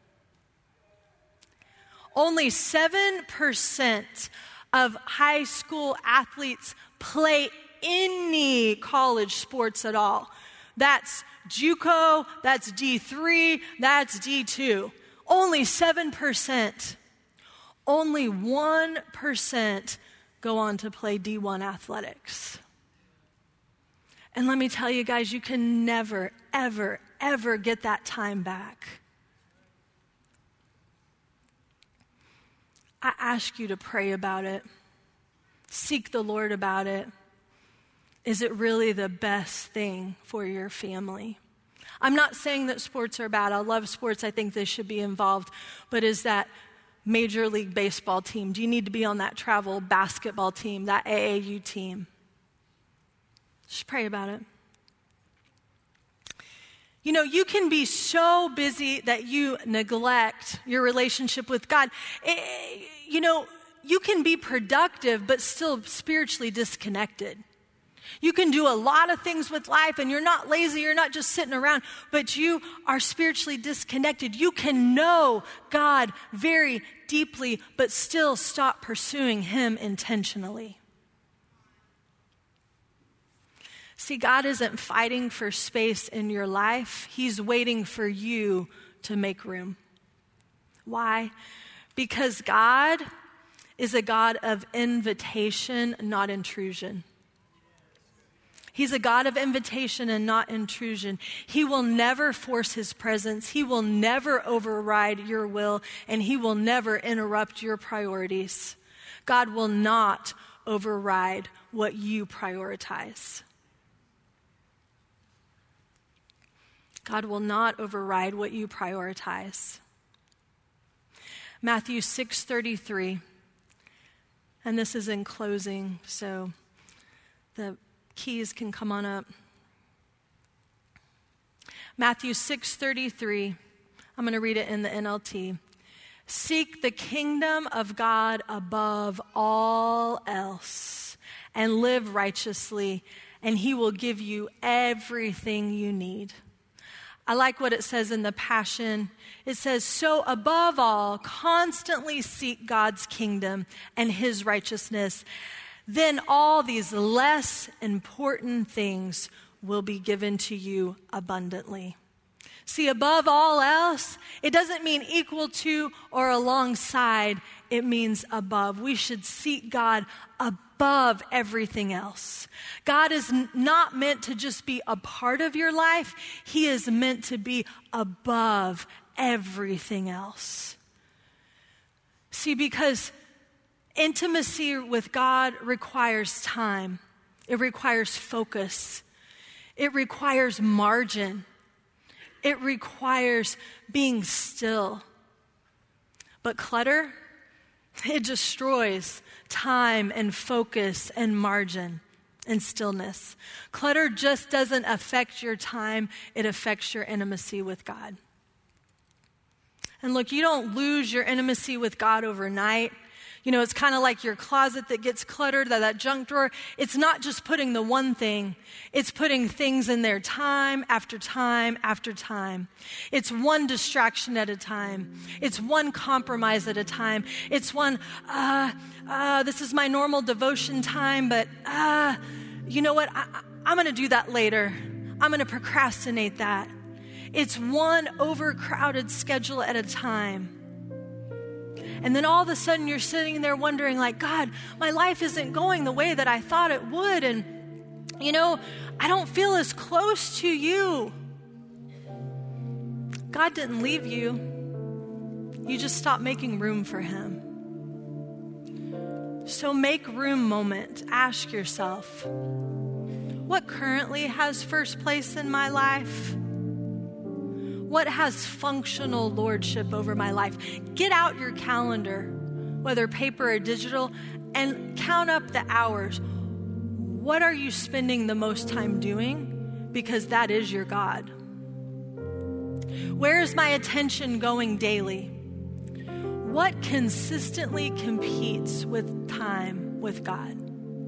Only 7% of high school athletes play any college sports at all. That's JUCO, that's D3, that's D2. Only 7%. Only 1% go on to play D1 athletics. And let me tell you guys, you can never, ever, ever get that time back. I ask you to pray about it. Seek the Lord about it. Is it really the best thing for your family? I'm not saying that sports are bad. I love sports. I think they should be involved. But is that Major League Baseball team? Do you need to be on that travel basketball team, that AAU team? Just pray about it. You can be so busy that you neglect your relationship with God. You can be productive, but still spiritually disconnected. You can do a lot of things with life, and you're not lazy, you're not just sitting around, but you are spiritually disconnected. You can know God very deeply, but still stop pursuing Him intentionally. See, God isn't fighting for space in your life. He's waiting for you to make room. Why? Because God is a God of invitation, not intrusion. He's a God of invitation and not intrusion. He will never force His presence. He will never override your will, and He will never interrupt your priorities. God will not override what you prioritize. God will not override what you prioritize. Matthew 6:33, and this is in closing, so the keys can come on up. Matthew 6:33, I'm going to read it in the NLT. Seek the kingdom of God above all else and live righteously, and He will give you everything you need. I like what it says in the Passion. It says, so above all, constantly seek God's kingdom and His righteousness. Then all these less important things will be given to you abundantly. See, above all else, it doesn't mean equal to or alongside. it means above. We should seek God above everything else. God is not meant to just be a part of your life. He is meant to be above everything else. See, because intimacy with God requires time. It requires focus. It requires margin. It requires being still. But clutter, it destroys time and focus and margin and stillness. Clutter just doesn't affect your time. It affects your intimacy with God. And look, you don't lose your intimacy with God overnight. You know, it's kind of like your closet that gets cluttered, that junk drawer. It's not just putting the one thing. It's putting things in there time after time after time. It's one distraction at a time. It's one compromise at a time. It's one, this is my normal devotion time, but you know what? I'm going to do that later. I'm going to procrastinate that. It's one overcrowded schedule at a time. And then all of a sudden you're sitting there wondering like, God, my life isn't going the way that I thought it would. And, you know, I don't feel as close to you. God didn't leave you. You just stopped making room for him. So make room moment. Ask yourself, what currently has first place in my life? What has functional lordship over my life? Get out your calendar, whether paper or digital, and count up the hours. What are you spending the most time doing? Because that is your God. Where is my attention going daily? What consistently competes with time with God?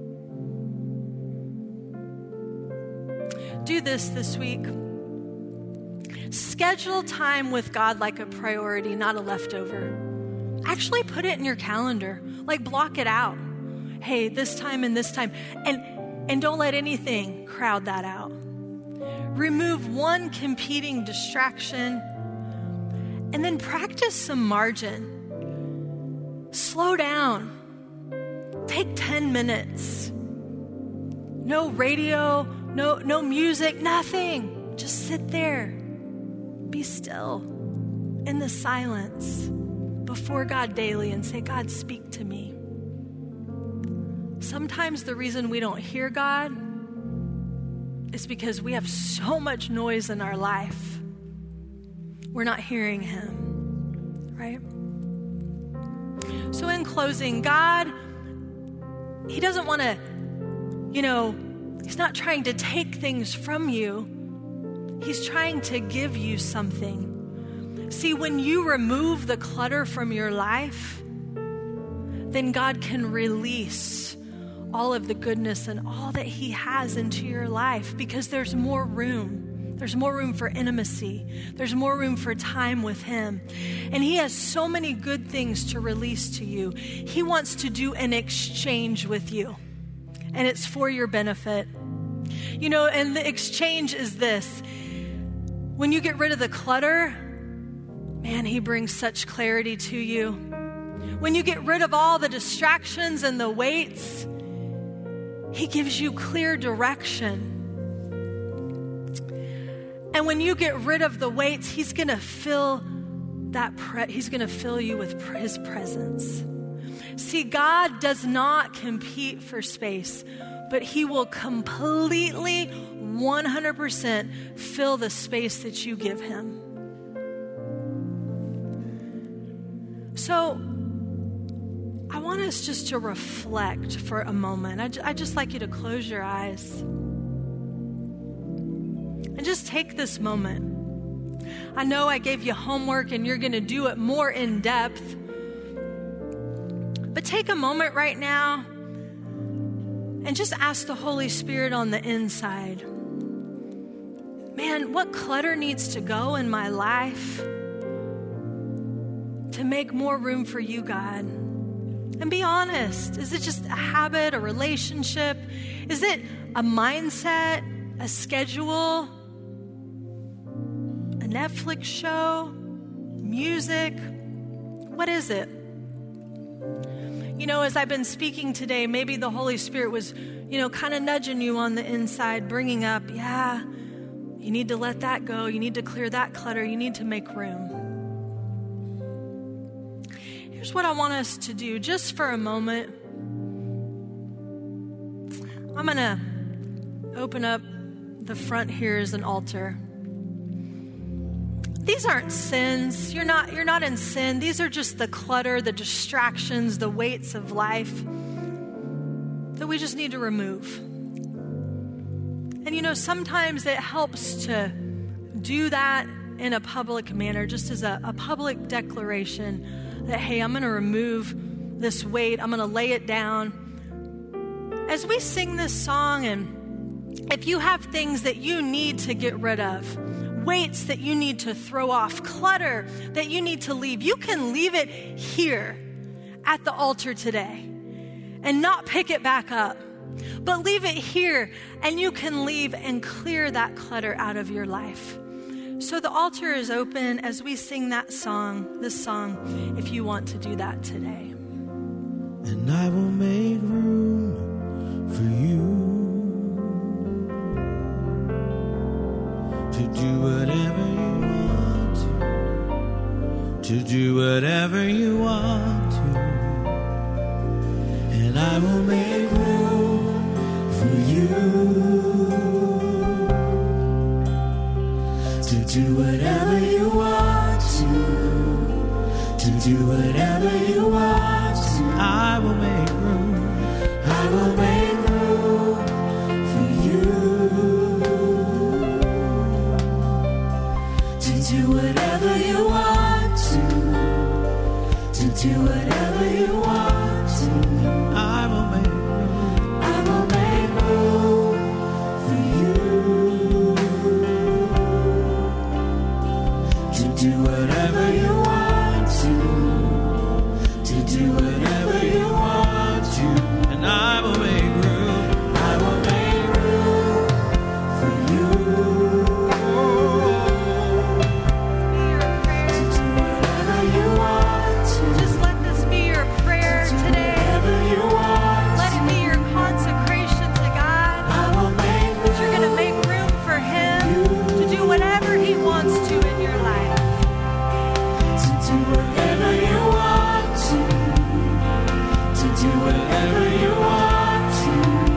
Do this week. Schedule time with God like a priority, not a leftover. Actually put it in your calendar. Like block it out. Hey, this time and this time. And don't let anything crowd that out. Remove one competing distraction. And then practice some margin. Slow down. Take 10 minutes. No radio, no music, nothing. Just sit there. Be still in the silence before God daily and say, God, speak to me. Sometimes the reason we don't hear God is because we have so much noise in our life. We're not hearing him, right? So in closing, God, he doesn't want to, he's not trying to take things from you. He's trying to give you something. See, when you remove the clutter from your life, then God can release all of the goodness and all that he has into your life because there's more room. There's more room for intimacy. There's more room for time with him. And he has so many good things to release to you. He wants to do an exchange with you. And it's for your benefit. And the exchange is this. When you get rid of the clutter, man, he brings such clarity to you. When you get rid of all the distractions and the weights, he gives you clear direction. And when you get rid of the weights, he's going to fill you with his presence. See, God does not compete for space, but he will completely 100% fill the space that you give him. So I want us just to reflect for a moment. I just like you to close your eyes and just take this moment. I know I gave you homework and you're going to do it more in depth, but take a moment right now and just ask the Holy Spirit on the inside, man, what clutter needs to go in my life to make more room for you, God? And be honest. Is it just a habit, a relationship? Is it a mindset, a schedule, a Netflix show, music? What is it? As I've been speaking today, maybe the Holy Spirit was, kind of nudging you on the inside, bringing up, you need to let that go. You need to clear that clutter. You need to make room. Here's what I want us to do just for a moment. I'm going to open up the front here as an altar. These aren't sins. You're not in sin. These are just the clutter, the distractions, the weights of life that we just need to remove. And sometimes it helps to do that in a public manner, just as a public declaration that, hey, I'm going to remove this weight. I'm going to lay it down. As we sing this song, and if you have things that you need to get rid of, weights that you need to throw off, clutter that you need to leave, you can leave it here at the altar today and not pick it back up. But leave it here, and you can leave and clear that clutter out of your life. So the altar is open as we sing this song, if you want to do that today. And I will make room for you to do whatever you want to do whatever you want to, and I will make room for you to do whatever you want to do whatever you want to. I will make room. I will make room for you to do whatever you want to do whatever you want to. I will make room. I will make room for you to do whatever you want to do whatever you want to. And I will make room. I will make room for you to do whatever you want to. Just let this be your prayer today. Whatever you want. Let it be your consecration to God. I will make room. That you're going to make room for Him to do whatever He wants to in your life. To do whatever you want to do whatever you want to.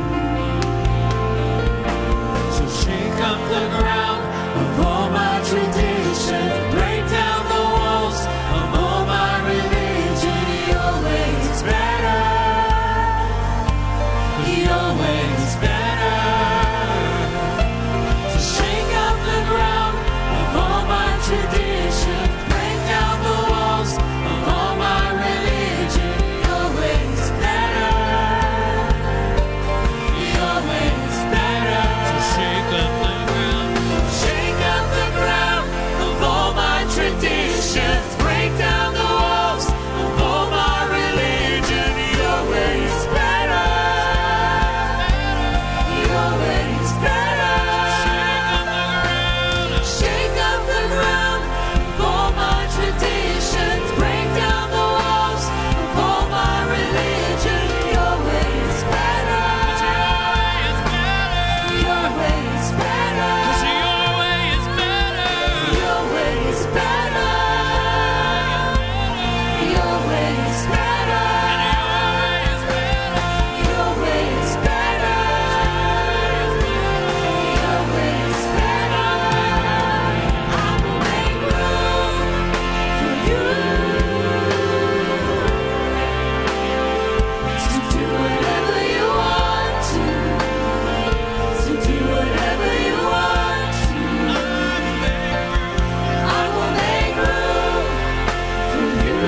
So shake up the ground of all my tradition, break down the walls of all my religion. Your way is better. Your way is better. So shake up the ground of all my tradition, break down the walls of all my religion. Your way is better. Your way is better. So shake up the ground. Shake up the ground of all my traditions, break down the walls of all my religion. Your way is better. Your way is better. Shake up the ground of all my traditions, break down the walls of all my religion. Your way is better. Your way is better. Your way is better. Your way is better. Your way is better. Your way is better. I will make room for you to do whatever you want to do whatever you want to. I will make room for you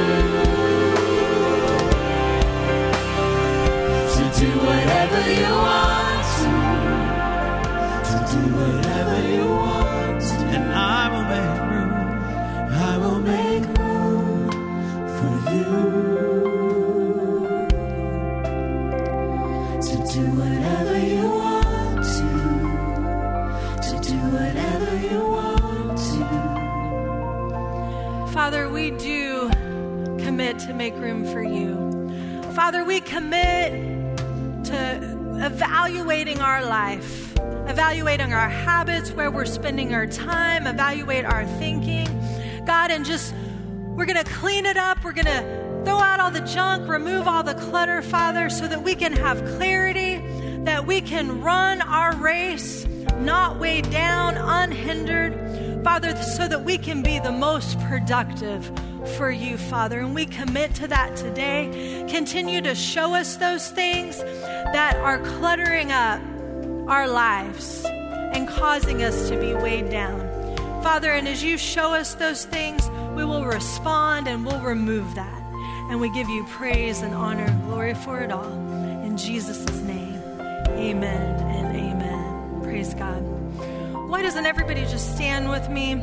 to do whatever you want to do whatever you want to. And I will make room. I will make room for you to do whatever you want to do whatever you want to. Father, we do commit to make room for you. Father, we commit to evaluating our life, evaluating our habits, where we're spending our time, evaluate our thinking. God, and we're going to clean it up. We're going to throw out all the junk, remove all the clutter, Father, so that we can have clarity, that we can run our race, not weighed down, unhindered, Father, so that we can be the most productive for you, Father. And we commit to that today. Continue to show us those things that are cluttering up our lives and causing us to be weighed down. Father, and as you show us those things, we will respond and we'll remove that. And we give you praise and honor and glory for it all. In Jesus' name, amen and amen. Praise God. Why doesn't everybody just stand with me?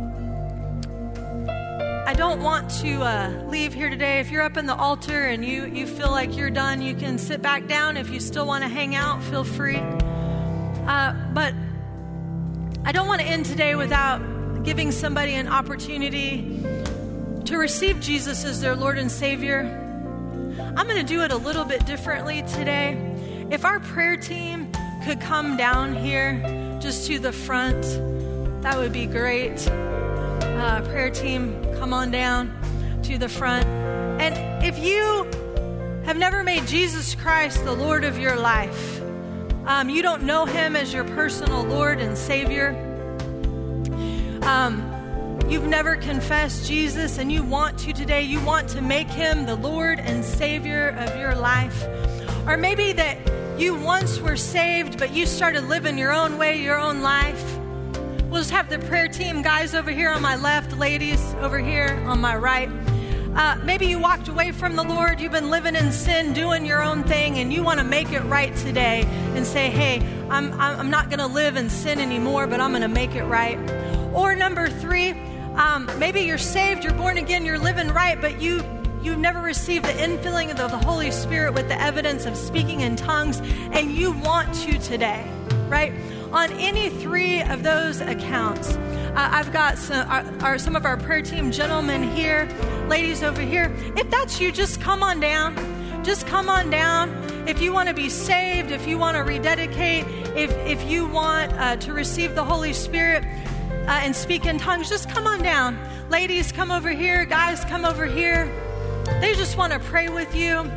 I don't want to leave here today. If you're up in the altar and you feel like you're done, you can sit back down. If you still want to hang out, feel free. But I don't want to end today without giving somebody an opportunity to receive Jesus as their Lord and Savior. I'm going to do it a little bit differently today. If our prayer team could come down here just to the front, that would be great. Prayer team, come on down to the front. And if you have never made Jesus Christ the Lord of your life, you don't know him as your personal Lord and Savior, you've never confessed Jesus and you want to today, you want to make him the Lord and Savior of your life. Or maybe that you once were saved, but you started living your own way, your own life. We'll just have the prayer team, guys over here on my left, ladies over here on my right. Maybe you walked away from the Lord, you've been living in sin, doing your own thing, and you want to make it right today and say, hey, I'm not going to live in sin anymore, but I'm going to make it right. Or number 3, maybe you're saved, you're born again, you're living right, but you've never received the infilling of the Holy Spirit with the evidence of speaking in tongues, and you want to today, right? On any 3 of those accounts, I've got some of our prayer team gentlemen here, ladies over here. If that's you, just come on down. Just come on down. If you want to be saved, if you want to rededicate, if you want to receive the Holy Spirit and speak in tongues, just come on down. Ladies, come over here. Guys, come over here. They just want to pray with you.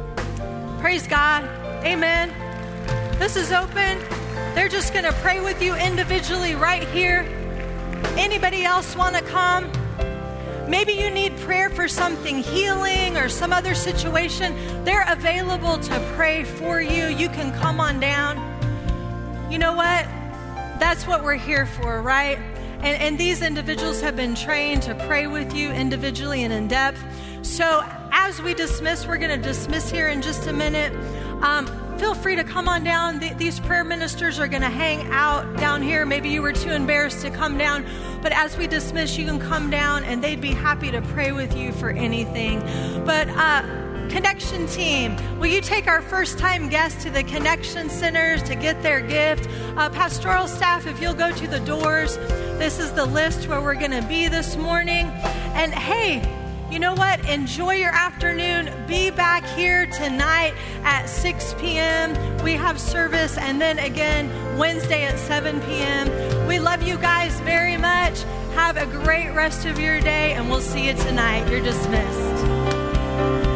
Praise God. Amen. This is open. They're just going to pray with you individually right here. Anybody else want to come? Maybe you need prayer for something, healing or some other situation. They're available to pray for you. You can come on down. You know what? That's what we're here for, right? And these individuals have been trained to pray with you individually and in depth. So as we dismiss, we're going to dismiss here in just a minute. Feel free to come on down. These prayer ministers are going to hang out down here. Maybe you were too embarrassed to come down. But as we dismiss, you can come down and they'd be happy to pray with you for anything. But Connection team, will you take our first-time guests to the Connection Centers to get their gift? Pastoral staff, if you'll go to the doors, this is the list where we're going to be this morning. And hey, you know what? Enjoy your afternoon. Be back here tonight at 6 p.m. We have service, and then again Wednesday at 7 p.m. We love you guys very much. Have a great rest of your day, and we'll see you tonight. You're dismissed.